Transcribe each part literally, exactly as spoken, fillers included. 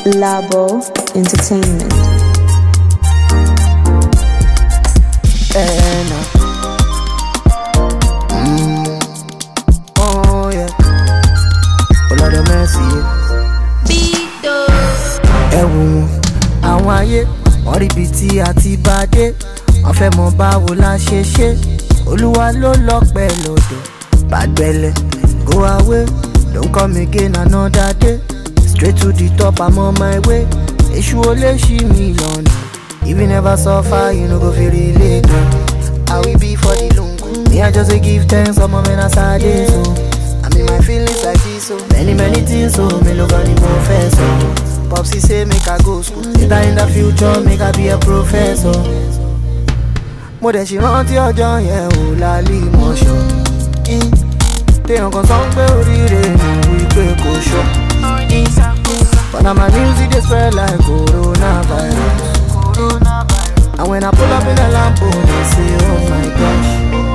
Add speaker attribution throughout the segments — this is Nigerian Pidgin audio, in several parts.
Speaker 1: Labo Entertainment.
Speaker 2: Eh, no. Mm. Oh yeah. Oh Lord have mercy.
Speaker 3: Bito.
Speaker 2: Ẹ wò wọ́n, àwọn ayé wọ́n rí ibi tí a ti bá dé. Wọ́n fẹ́ mọ báwo la ṣe ṣe. Olúwa ló lọ́pẹ́ lọ́dọ̀. Bàgbẹ́lẹ̀, go away. Don't come again another day. Straight to the top, I'm on my way. Èṣù ò lè ṣí mi lọ́nà. If you never suffer, you no go feel relate. I will be for the lungu. Me, I just dey give thanks for my men as I dey so. I mean my feelings like this so. Many many things so. Me look on the professor. Popsy say make I go school. Later in the future, make I be a professor. Mo dẹ̀ ṣì rántí ọjọ́ yẹn ò lálẹ́ ìmọ̀ṣọ́. Téèyàn kan sọ pé oríire mi wípé kò ṣọ́. But now my music dey spread like coronavirus. And when I pull up in a Lambo, they say, oh my gosh.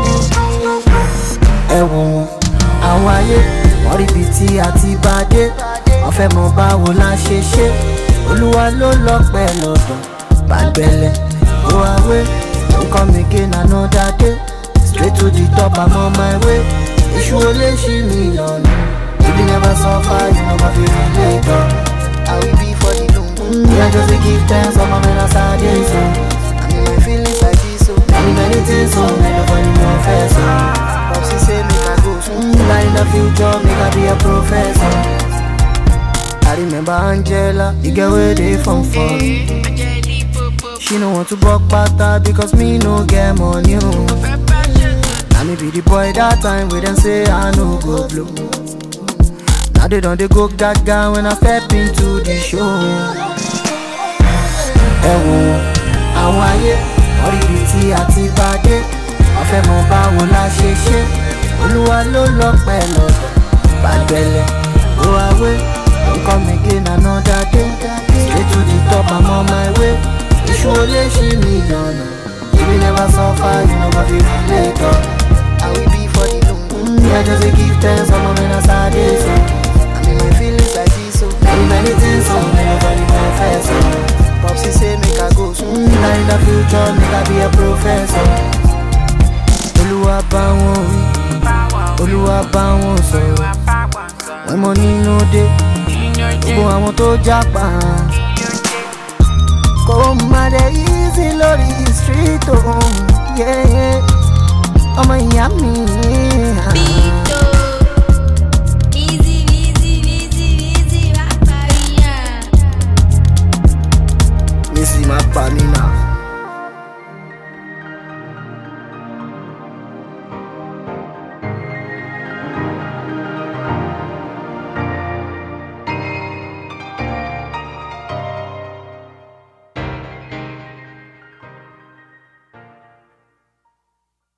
Speaker 2: Ẹ wò wọ́n, àwọn ayé wọ́n rí ibi tí a ti bá dé. Wọ́n fẹ́ mọ báwo la ṣe ṣe. Olúwa ló lọ́pẹ́ lọ́dọ̀. Bàgbẹ́lẹ̀, go away. Don't come again another day. Straight to the top, I'm on my way. Èṣù ò lè ṣí mi lọ́nà. If you never suffer, you no go feel relate. I will be for the lungu. Me, I just dey give thanks for my men as I dey so. I mean my feelings like this so. Many many things so. Me nobody know first so. Popsy say make I go soon. Later in the future, make I be a professor. I remember Angela, the girl where they from for. She no want to buck pata because me no get money. Now me be the boy that time where them say I no go blow. Now they don't they go gaga when I step into the show. Ẹ wò wọ́n, àwọn ayé wọ́n rí ibi tí a ti bá dé. Wọ́n fẹ́ mọ báwo la ṣe ṣe. Olúwa ló lọ́pẹ́ lọ́dọ̀. Bàgbẹ́lẹ̀, go away. Don't come again another day. Straight to the top, I'm on my way. Èṣù ò lè ṣí mi lọ́nà. If you never suffer, you no go feel relate. I will be for the lungu. Me, I just dey give thanks for my men as I dey so. I mean my feelings like this so. Many many things so. Me nobody know first so. Popsy say make I go soon. Later in the future, make I be a professor. Olúwa bá wọn wí, Olúwa bá wọn sọ̀rọ̀. When money no dey, gbogbo àwọn tó jápa. Kò má dé easy lórí street o. Yeah, yeah. Ọmọ ìyá mi.
Speaker 3: Bito. Easy, easy, easy, easy, Rafaria.
Speaker 2: Missy, my panina.